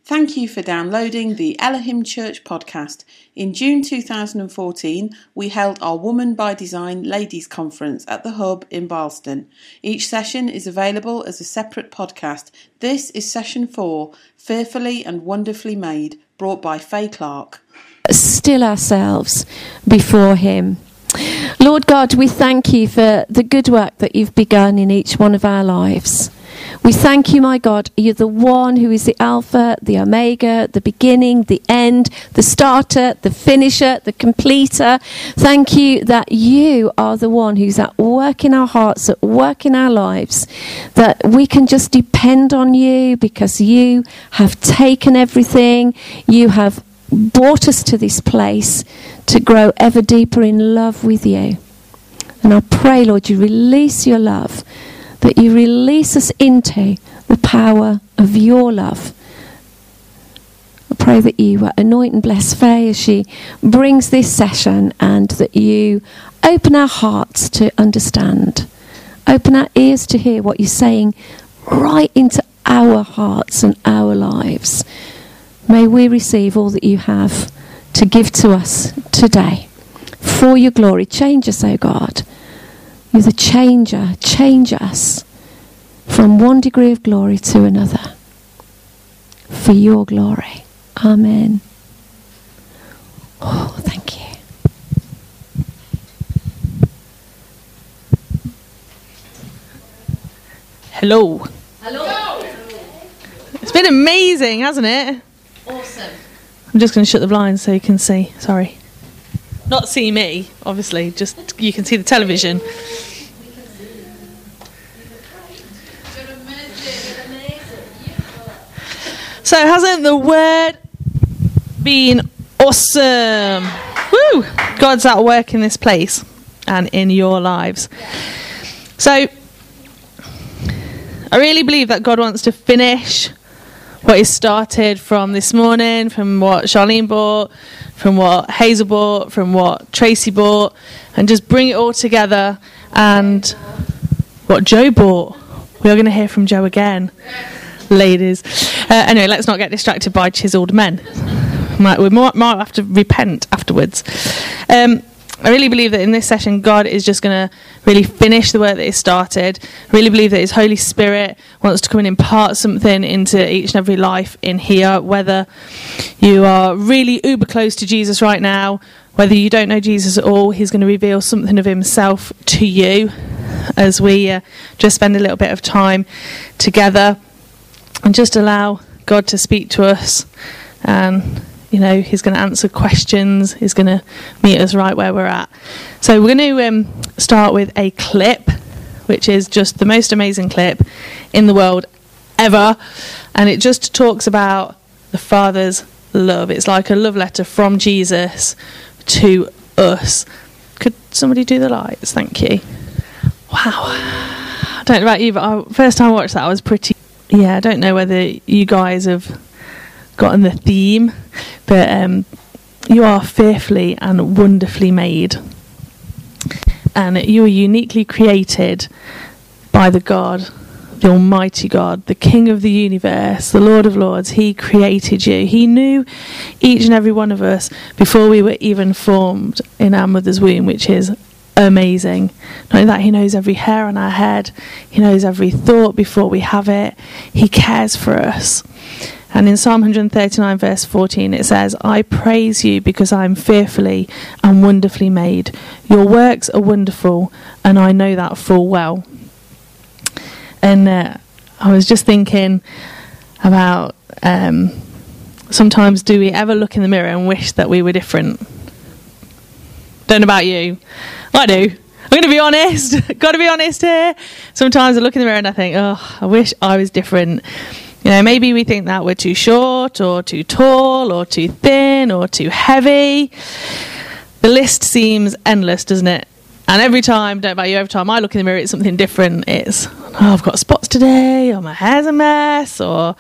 Thank you for downloading the Elohim Church podcast. In June 2014, we held our Woman by Design Ladies Conference at the Hub in Barlston. Each session is available as a separate podcast. This is session 4, Fearfully and Wonderfully Made, brought by Faye Clark. Still ourselves before Him. Lord God, we thank you for the good work that you've begun in each one of our lives. We thank you, my God, you're the one who is the Alpha, the Omega, the beginning, the end, the starter, the finisher, the completer. Thank you that you are the one who's at work in our hearts, at work in our lives, that we can just depend on you because you have taken everything, you have brought us to this place to grow ever deeper in love with you. And I pray, Lord, you release your love, that you release us into the power of your love. I pray that you anoint and bless Faye as she brings this session, and that you open our hearts to understand, open our ears to hear what you're saying right into our hearts and our lives. May we receive all that you have to give to us today for your glory. Change us, O God. You're the changer. Change us from one degree of glory to another for your glory. Amen. Oh, thank you. Hello. Hello. It's been amazing, hasn't it? Awesome. I'm just going to shut the blinds so you can see. Sorry. Not see me, obviously, just you can see the television. So hasn't the word been awesome? Woo! God's at work in this place and in your lives. So I really believe that God wants to finish what is started from this morning, from what Charlene bought, from what Hazel bought, from what Tracy bought, and just bring it all together. And what Joe bought. We are going to hear from Joe again, ladies. Anyway, let's not get distracted by chiseled men. We might have to repent afterwards. I really believe that in this session, God is just going to really finish the work that He's started. I really believe that His Holy Spirit wants to come and impart something into each and every life in here, whether you are really uber close to Jesus right now, whether you don't know Jesus at all. He's going to reveal something of Himself to you as we just spend a little bit of time together and just allow God to speak to us. And you know, He's going to answer questions. He's going to meet us right where we're at. So we're going to start with a clip, which is just the most amazing clip in the world ever. And it just talks about the Father's love. It's like a love letter from Jesus to us. Could somebody do the lights? Thank you. Wow. I don't know about you, but first time I watched that, I was pretty... Yeah, I don't know whether you guys have gotten the theme, but you are fearfully and wonderfully made, and you are uniquely created by the God, the Almighty God, the King of the universe, the Lord of Lords. He created you. He knew each and every one of us before we were even formed in our mother's womb, which is amazing. Not only that, He knows every hair on our head. He knows every thought before we have it. He cares for us. And in Psalm 139 verse 14 it says, I praise you because I am fearfully and wonderfully made. Your works are wonderful, and I know that full well. And I was just thinking about sometimes do we ever look in the mirror and wish that we were different? Don't know about you. I do. I'm going to be honest. Got to be honest here. Sometimes I look in the mirror and I think, oh, I wish I was different. You know, maybe we think that we're too short or too tall or too thin or too heavy. The list seems endless, doesn't it? And every time, don't know about you, every time I look in the mirror, it's something different. It's, oh, I've got spots today, or my hair's a mess, or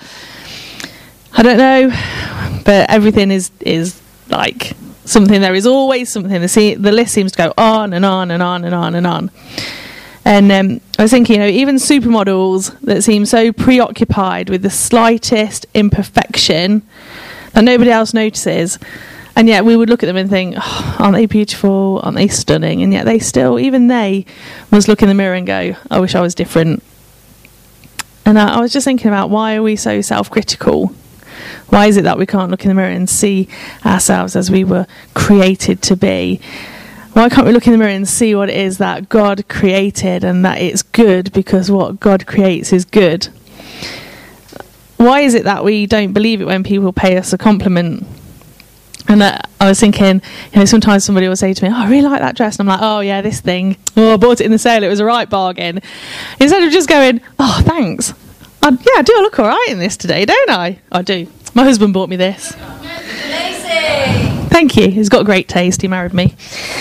I don't know. But everything is like something. There is always something. The list seems to go on and on and on and on and on. And I was thinking, even supermodels that seem so preoccupied with the slightest imperfection that nobody else notices, and yet we would look at them and think, oh, aren't they beautiful? Aren't they stunning? And yet even they must look in the mirror and go, I wish I was different. And I was just thinking about, why are we so self-critical? Why is it that we can't look in the mirror and see ourselves as we were created to be? Why can't we look in the mirror and see what it is that God created and that it's good, because what God creates is good? Why is it that we don't believe it when people pay us a compliment? And I was thinking, sometimes somebody will say to me, oh, I really like that dress. And I'm like, oh, yeah, this thing. Oh, I bought it in the sale. It was a right bargain. Instead of just going, oh, thanks. I do look all right in this today, don't I? I do. My husband bought me this. Amazing. Thank you. He's got great taste. He married me.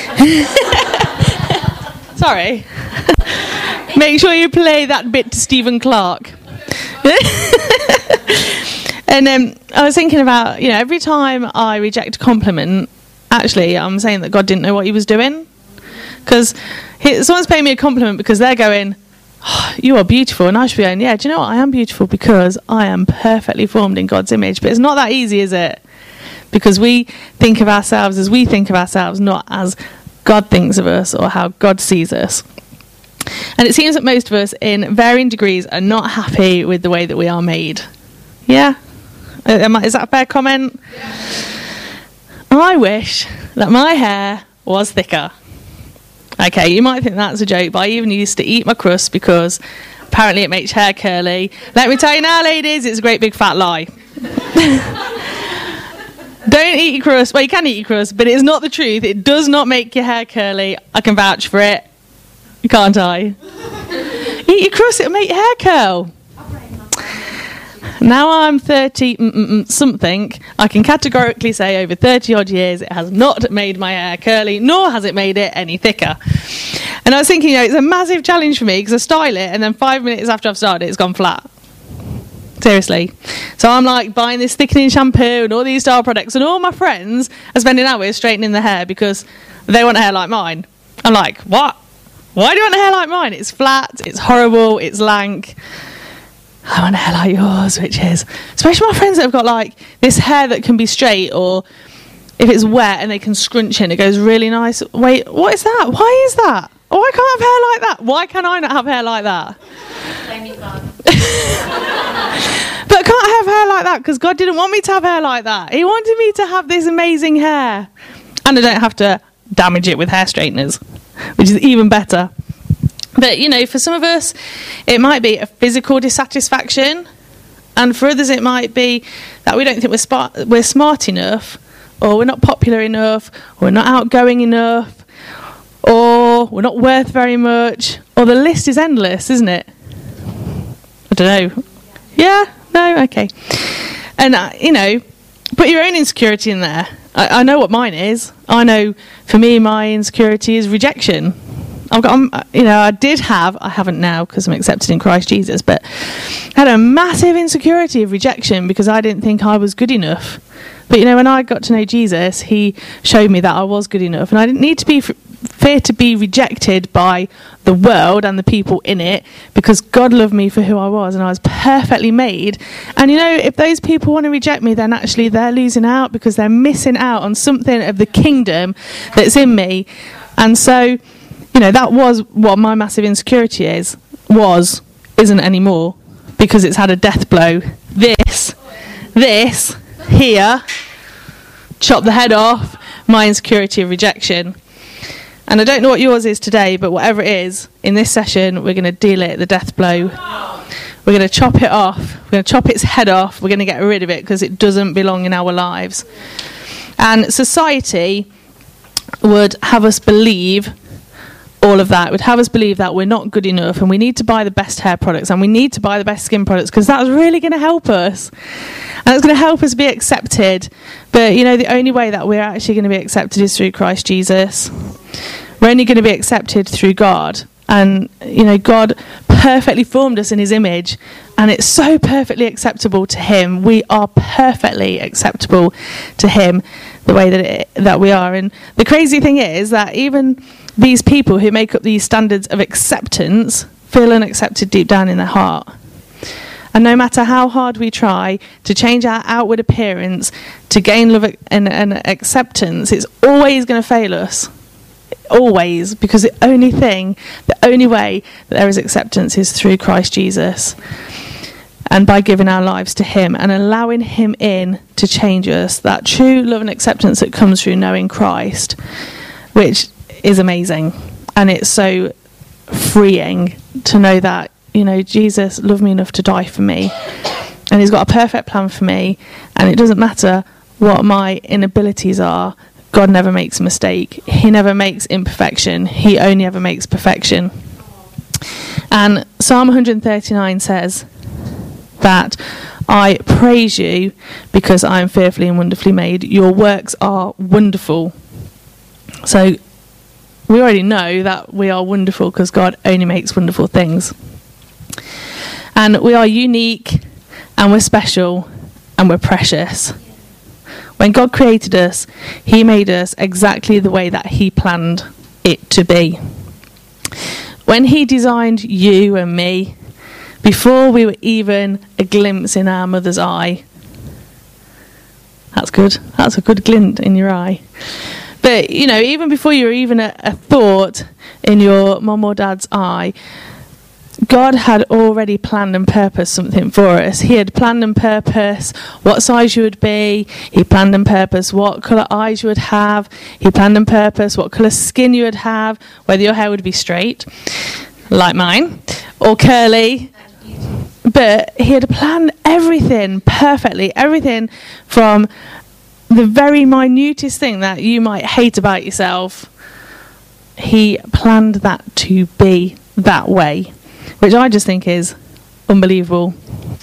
Sorry. Make sure you play that bit to Stephen Clark. And I was thinking about, every time I reject a compliment, actually, I'm saying that God didn't know what he was doing. Because someone's paying me a compliment because they're going, oh, you are beautiful. And I should be going, yeah, do you know what? I am beautiful because I am perfectly formed in God's image. But it's not that easy, is it? Because we think of ourselves as we think of ourselves, not as God thinks of us or how God sees us. And it seems that most of us, in varying degrees, are not happy with the way that we are made. Yeah? Is that a fair comment? Yeah. I wish that my hair was thicker. Okay, you might think that's a joke, but I even used to eat my crust because apparently it makes hair curly. Let me tell you now, ladies, it's a great big fat lie. Don't eat your crust. Well, you can eat your crust, but it is not the truth. It does not make your hair curly. I can vouch for it. Can't I? Eat your crust, it'll make your hair curl. Now I'm 30 something, I can categorically say over 30 odd years it has not made my hair curly, nor has it made it any thicker. And I was thinking, it's a massive challenge for me because I style it and then 5 minutes after I've started it's gone flat. Seriously. So I'm like buying this thickening shampoo and all these style products, and all my friends are spending hours straightening their hair because they want a hair like mine. I'm like, what? Why do you want a hair like mine? It's flat, it's horrible, it's lank. I want a hair like yours, which is, especially my friends that have got like this hair that can be straight, or if it's wet and they can scrunch in, it goes really nice. Wait, what is that? Why is that? Oh, I can't have hair like that. Why can I not have hair like that? But I can't have hair like that because God didn't want me to have hair like that. He wanted me to have this amazing hair. And I don't have to damage it with hair straighteners, which is even better. But, for some of us, it might be a physical dissatisfaction. And for others, it might be that we don't think we're smart enough, or we're not popular enough, or we're not outgoing enough, or we're not worth very much, or the list is endless, isn't it? I don't know. Yeah? No? Okay. And, put your own insecurity in there. I know what mine is. I know, for me, my insecurity is rejection. I haven't now because I'm accepted in Christ Jesus, but I had a massive insecurity of rejection because I didn't think I was good enough. But, when I got to know Jesus, he showed me that I was good enough, and I didn't need to be fear to be rejected by the world and the people in it, because God loved me for who I was, and I was perfectly made. And if those people want to reject me, then actually they're losing out because they're missing out on something of the kingdom that's in me. And so that was what my massive insecurity isn't anymore, because it's had a death blow. This here, chop the head off my insecurity of rejection. And I don't know what yours is today, but whatever it is, in this session, we're going to deal it the death blow. We're going to chop it off. We're going to chop its head off. We're going to get rid of it because it doesn't belong in our lives. And society would have us believe all of that. It would have us believe that we're not good enough and we need to buy the best hair products and we need to buy the best skin products because that's really going to help us. And it's going to help us be accepted. But, the only way that we're actually going to be accepted is through Christ Jesus. We're only going to be accepted through God. And, God perfectly formed us in his image, and it's so perfectly acceptable to him. We are perfectly acceptable to him the way that we are. And the crazy thing is that even these people who make up these standards of acceptance feel unaccepted deep down in their heart. And no matter how hard we try to change our outward appearance to gain love and acceptance, it's always going to fail us. Always. Because the only way that there is acceptance is through Christ Jesus. And by giving our lives to him and allowing him in to change us. That true love and acceptance that comes through knowing Christ, which is amazing. And it's so freeing to know that, Jesus loved me enough to die for me, and he's got a perfect plan for me, and it doesn't matter what my inabilities are. God never makes a mistake. He never makes imperfection. He only ever makes perfection. And Psalm 139 says that I praise you because I am fearfully and wonderfully made. Your works are wonderful. So we already know that we are wonderful because God only makes wonderful things. And we are unique, and we're special, and we're precious. When God created us, he made us exactly the way that he planned it to be. When he designed you and me, before we were even a glimpse in our mother's eye. That's good. That's a good glint in your eye. But, even before you were even a thought in your mum or dad's eye, God had already planned and purposed something for us. He had planned and purposed what size you would be. He planned and purposed what colour eyes you would have. He planned and purposed what colour skin you would have, whether your hair would be straight, like mine, or curly. But he had planned everything perfectly, everything from the very minutest thing that you might hate about yourself. He planned that to be that way, which I just think is unbelievable.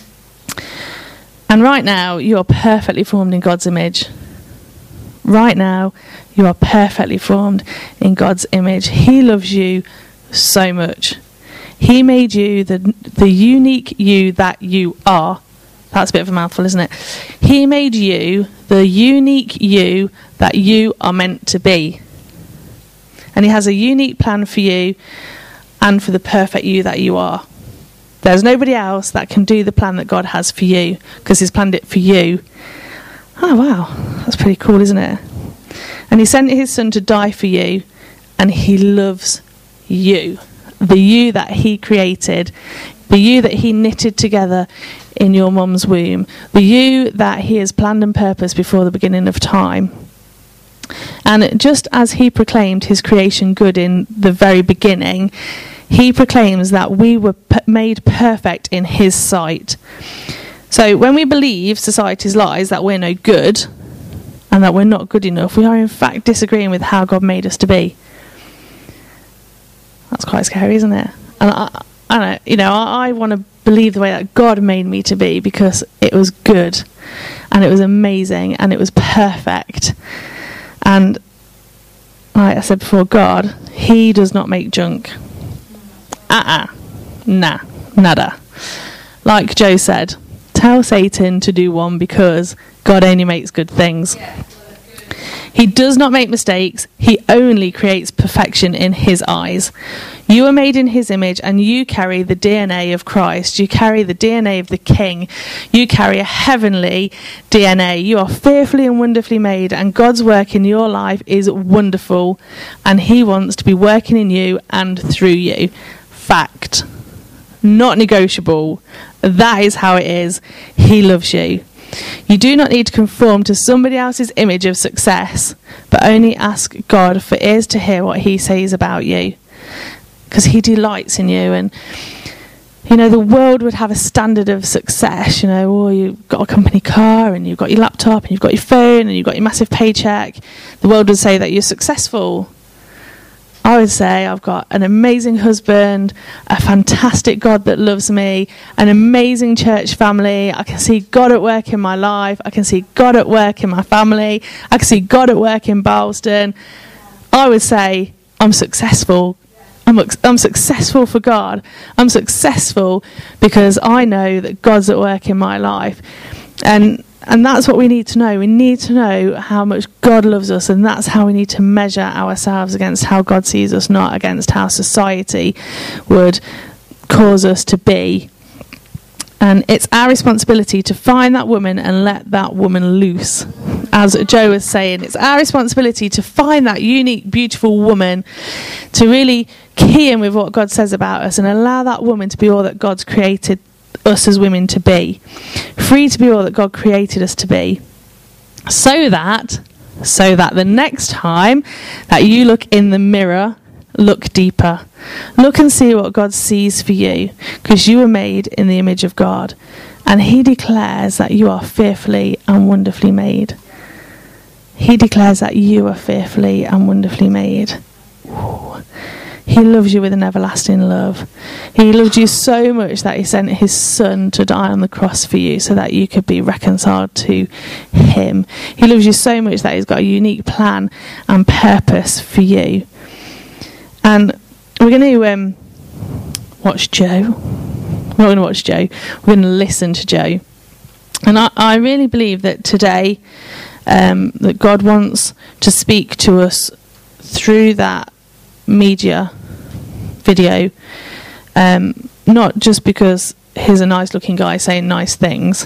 And right now, you are perfectly formed in God's image. Right now, you are perfectly formed in God's image. He loves you so much. He made you the unique you that you are. That's a bit of a mouthful, isn't it? He made you the unique you that you are meant to be. And he has a unique plan for you and for the perfect you that you are. There's nobody else that can do the plan that God has for you, because he's planned it for you. Oh, wow. That's pretty cool, isn't it? And he sent his son to die for you, and he loves you. The you that he created, the you that he knitted together in your mum's womb, the you that he has planned and purposed before the beginning of time. And just as he proclaimed his creation good in the very beginning, he proclaims that we were made perfect in his sight. So when we believe society's lies that we're no good and that we're not good enough, we are in fact disagreeing with how God made us to be. That's quite scary, isn't it? And I want to believe the way that God made me to be, because it was good and it was amazing and it was perfect. And like I said before, God, he does not make junk. Nah, nada. Like Joe said, tell Satan to do one, because God only makes good things. He does not make mistakes. He only creates perfection in his eyes. You are made in his image, and you carry the DNA of Christ. You carry the DNA of the King. You carry a heavenly DNA. You are fearfully and wonderfully made, and God's work in your life is wonderful, and he wants to be working in you and through you. Fact. Not negotiable. That is how it is. He loves you. You do not need to conform to somebody else's image of success, but only ask God for ears to hear what he says about you, because he delights in you. And the world would have a standard of success. You've got a company car, and you've got your laptop, and you've got your phone, and you've got your massive paycheck. The world would say that you're successful. I would say I've got an amazing husband, a fantastic God that loves me, an amazing church family. I can see God at work in my life. I can see God at work in my family. I can see God at work in Barlston. I would say I'm successful. I'm successful for God. I'm successful because I know that God's at work in my life. And that's what we need to know. We need to know how much God loves us, and that's how we need to measure ourselves against how God sees us, not against how society would cause us to be. And it's our responsibility to find that woman and let that woman loose. As Joe was saying, it's our responsibility to find that unique, beautiful woman, to really key in with what God says about us and allow that woman to be all that God's created us as women to be. Free to be all that God created us to be. So that the next time that you look in the mirror, look deeper. Look and see what God sees for you, because you were made in the image of God, and he declares that you are fearfully and wonderfully made. He declares that you are fearfully and wonderfully made. Ooh. He loves you with an everlasting love. He loved you so much that he sent his son to die on the cross for you so that you could be reconciled to him. He loves you so much that he's got a unique plan and purpose for you. And we're going to watch Joe. We're not going to watch Joe. We're going to listen to Joe. And I really believe that today that God wants to speak to us through that media video, not just because he's a nice looking guy saying nice things,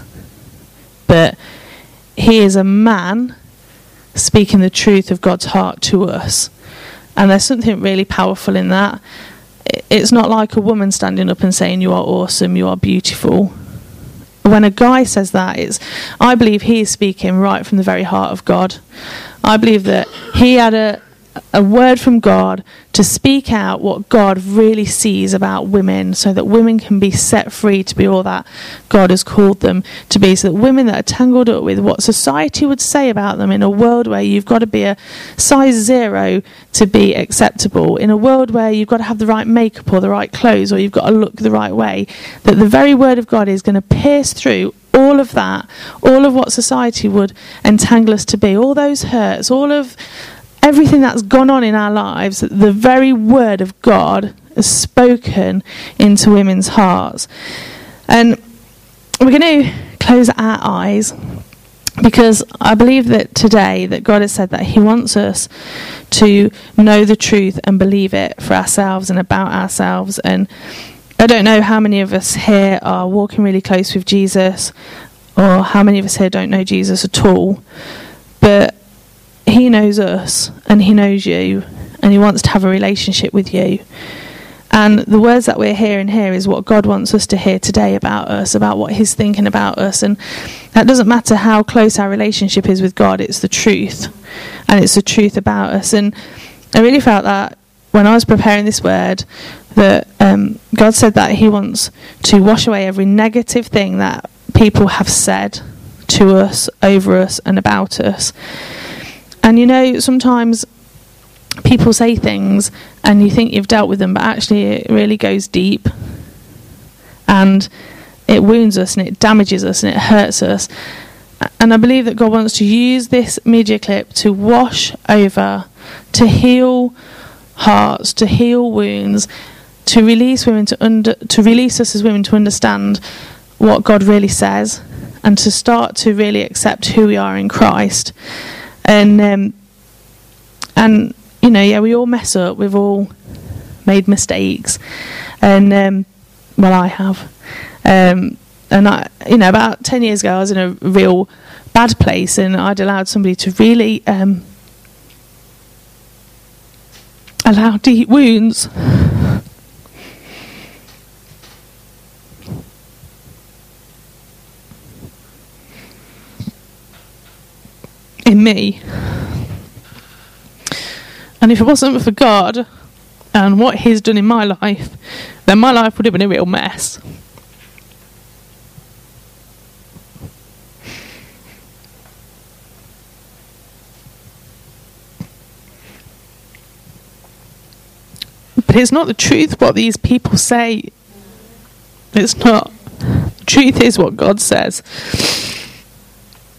but he is a man speaking the truth of God's heart to us. And there's something really powerful in that. It's not like a woman standing up and saying you are awesome, you are beautiful. When a guy says that, I believe he is speaking right from the very heart of God. I believe that he had a word from God to speak out what God really sees about women, so that women can be set free to be all that God has called them to be, so that women that are tangled up with what society would say about them, in a world where you've got to be a size 0 to be acceptable, in a world where you've got to have the right makeup or the right clothes, or you've got to look the right way, that the very word of God is going to pierce through all of that, all of what society would entangle us to be, all those hurts, all of everything that's gone on in our lives. The very word of God is spoken into women's hearts. And we're going to close our eyes, because I believe that today that God has said that he wants us to know the truth and believe it for ourselves and about ourselves. And I don't know how many of us here are walking really close with Jesus, or how many of us here don't know Jesus at all, but he knows us and he knows you, and he wants to have a relationship with you. And the words that we're hearing here is what God wants us to hear today about us, about what he's thinking about us. And that doesn't matter how close our relationship is with God, it's the truth. And it's the truth about us. And I really felt that when I was preparing this word, that God said that he wants to wash away every negative thing that people have said to us, over us, and about us. And you know, sometimes people say things and you think you've dealt with them, but actually it really goes deep. And it wounds us and it damages us and it hurts us. And I believe that God wants to use this media clip to wash over, to heal hearts, to heal wounds, to release women to release us as women to understand what God really says, and to start to really accept who we are in Christ. And you know, yeah, we all mess up. We've all made mistakes, and well, I have. And I, you know, about 10 years ago, I was in a real bad place, and I'd allowed somebody to really allow deep wounds. In me. And if it wasn't for God and what he's done in my life, then my life would have been a real mess. But it's not the truth what these people say. It's not. The truth is what God says.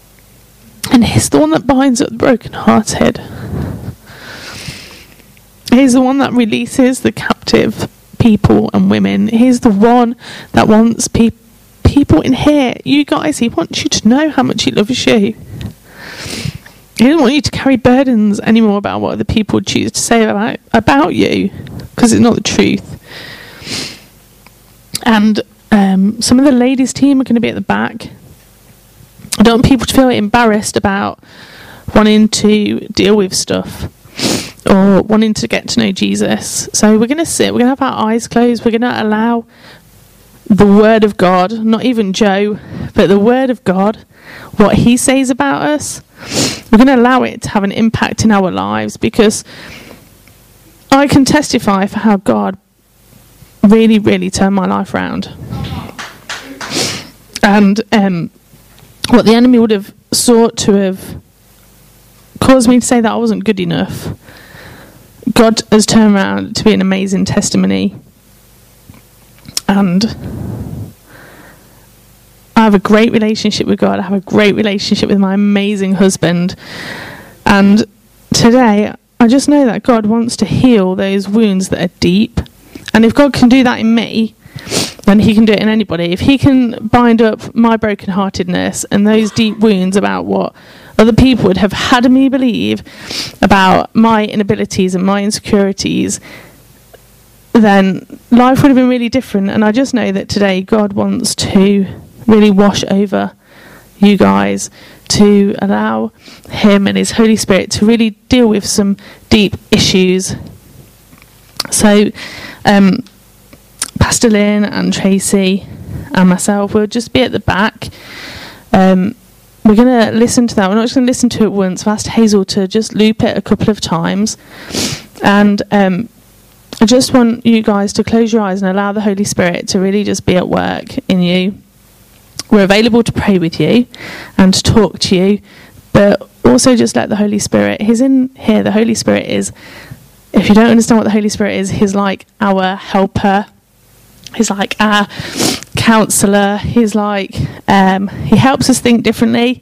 And he's the one that binds up the brokenhearted. He's the one that releases the captive people and women. He's the one that wants people in here, you guys, he wants you to know how much he loves you. He doesn't want you to carry burdens anymore about what other people choose to say about you, because it's not the truth. And some of the ladies' team are going to be at the back. I don't want people to feel embarrassed about wanting to deal with stuff or wanting to get to know Jesus. So we're going to sit, we're going to have our eyes closed, we're going to allow the Word of God, not even Joe, but the Word of God, what he says about us, we're going to allow it to have an impact in our lives, because I can testify for how God really, really turned my life around. And what the enemy would have sought to have caused me to say that I wasn't good enough, God has turned around to be an amazing testimony. And I have a great relationship with God. I have a great relationship with my amazing husband. And today, I just know that God wants to heal those wounds that are deep. And if God can do that in me, then he can do it in anybody. If he can bind up my brokenheartedness and those deep wounds about what other people would have had me believe about my inabilities and my insecurities, then life would have been really different. And I just know that today God wants to really wash over you guys, to allow him and his Holy Spirit to really deal with some deep issues. So Pastor Lynn and Tracy and myself will just be at the back. We're going to listen to that. We're not just going to listen to it once. I've asked Hazel to just loop it a couple of times. And I just want you guys to close your eyes and allow the Holy Spirit to really just be at work in you. We're available to pray with you and to talk to you, but also just let the Holy Spirit, he's in here. The Holy Spirit is, if you don't understand what the Holy Spirit is, he's like our helper. He's like our counsellor. He's like, he helps us think differently.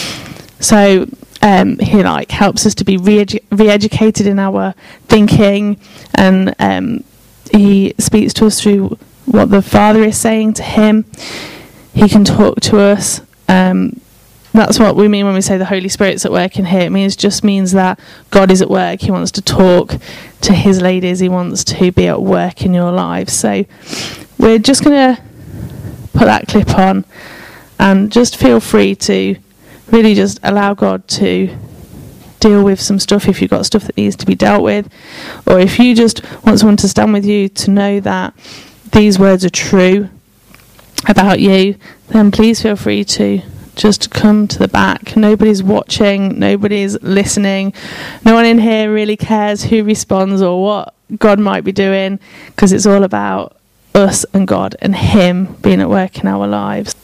So he like helps us to be re-educated in our thinking, and he speaks to us through what the Father is saying to him. He can talk to us. That's what we mean when we say the Holy Spirit's at work in here. It just means that God is at work. He wants to talk to his ladies. He wants to be at work in your lives. So we're just going to put that clip on, and just feel free to really just allow God to deal with some stuff if you've got stuff that needs to be dealt with, or if you just want someone to stand with you to know that these words are true about you, then please feel free to just come to the back. Nobody's watching, nobody's listening, no one in here really cares who responds or what God might be doing, because it's all about us and God and him being at work in our lives.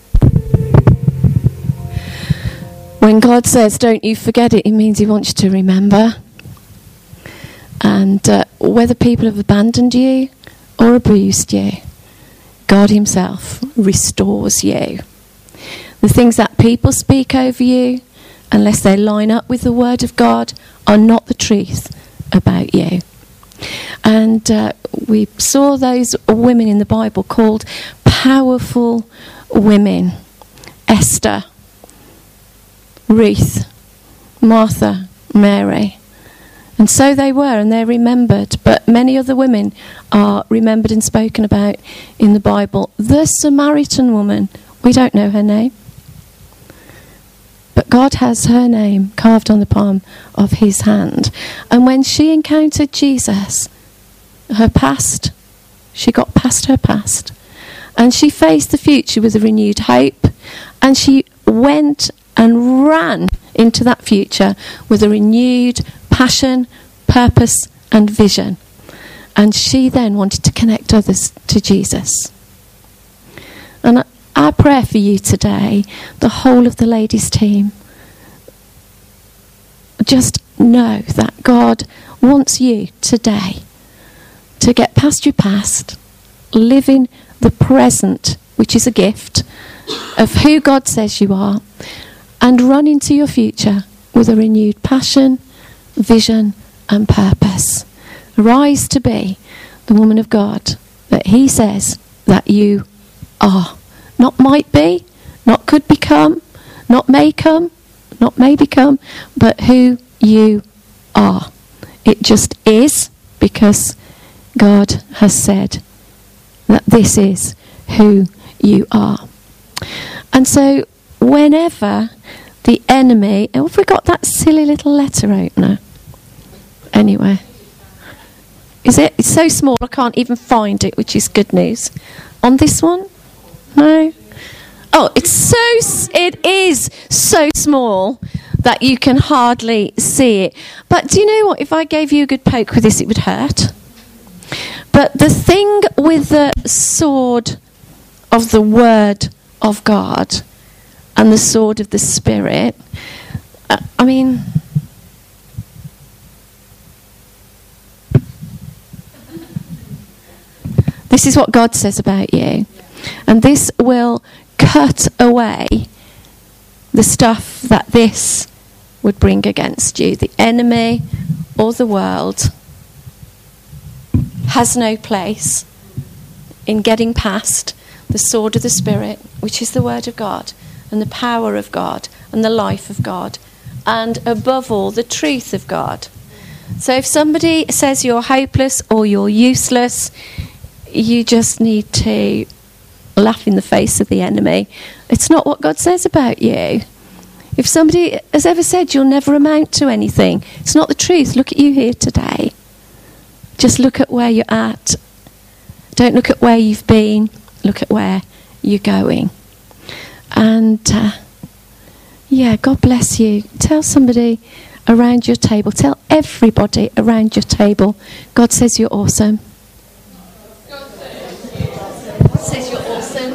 When God says don't you forget it means he wants you to remember. And whether people have abandoned you or abused you, God himself restores you. The things that people speak over you, unless they line up with the Word of God, are not the truth about you. And we saw those women in the Bible called powerful women. Esther, Ruth, Martha, Mary. And so they were, and they're remembered. But many other women are remembered and spoken about in the Bible. The Samaritan woman, we don't know her name. But God has her name carved on the palm of his hand. And when she encountered Jesus, her past, she got past her past. And she faced the future with a renewed hope. And she went and ran into that future with a renewed passion, purpose and vision. And she then wanted to connect others to Jesus. And our prayer for you today, the whole of the ladies' team, just know that God wants you today to get past your past, live in the present, which is a gift of who God says you are, and run into your future with a renewed passion, vision and purpose. Arise to be the woman of God that he says that you are. Not might be, not could become, not may come, not may become, but who you are. It just is, because God has said that this is who you are. And so whenever the enemy... Oh, have we got that silly little letter opener? Anyway. Is it? It's so small I can't even find it, which is good news. On this one? No? Oh, it is so small that you can hardly see it. But do you know what? If I gave you a good poke with this, it would hurt. But the thing with the sword of the Word of God and the sword of the Spirit, I mean... This is what God says about you. And this will cut away the stuff that this would bring against you. The enemy or the world has no place in getting past the sword of the Spirit, which is the Word of God, and the power of God, and the life of God, and above all, the truth of God. So if somebody says you're hopeless or you're useless, you just need to laugh in the face of the enemy. It's not what God says about you. If somebody has ever said you'll never amount to anything, it's not the truth. Look at you here today. Just look at where you're at. Don't look at where you've been. Look at where you're going. And, God bless you. Tell somebody around your table. Tell everybody around your table. God says you're awesome. Says you're awesome.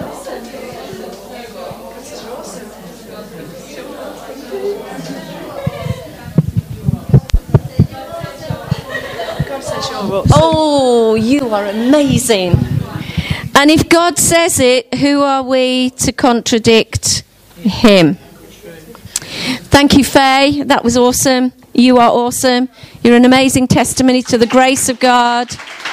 God says you're awesome. Oh, you are amazing. And if God says it, who are we to contradict him? Thank you, Faye. That was awesome. You are awesome. You're an amazing testimony to the grace of God,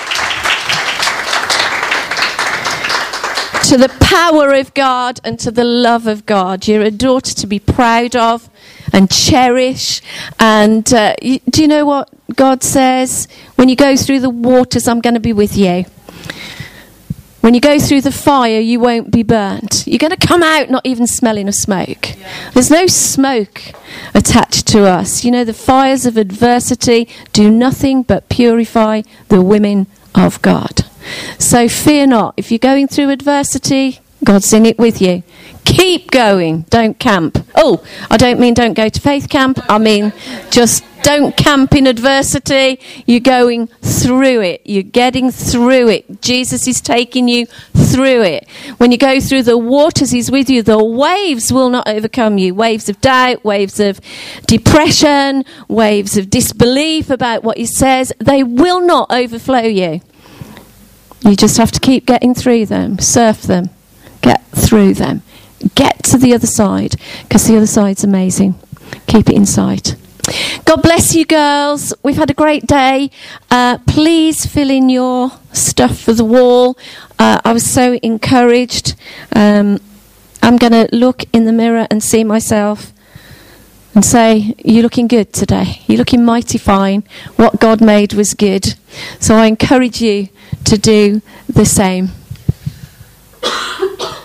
to the power of God, and to the love of God. You're a daughter to be proud of and cherish. And do you know what God says? When you go through the waters, I'm going to be with you. When you go through the fire, you won't be burnt. You're going to come out not even smelling of smoke. There's no smoke attached to us. You know, the fires of adversity do nothing but purify the women of God. So fear not. If you're going through adversity, God's in it with you. Keep going. Don't camp. Oh, I don't mean don't go to faith camp. I mean just don't camp in adversity. You're going through it. You're getting through it. Jesus is taking you through it. When you go through the waters, he's with you. The waves will not overcome you. Waves of doubt, waves of depression, waves of disbelief about what he says. They will not overflow you. You just have to keep getting through them. Surf them. Get through them. Get to the other side, because the other side's amazing. Keep it in sight. God bless you, girls. We've had a great day. Please fill in your stuff for the wall. I was so encouraged. I'm going to look in the mirror and see myself and say, you're looking good today. You're looking mighty fine. What God made was good. So I encourage you to do the same.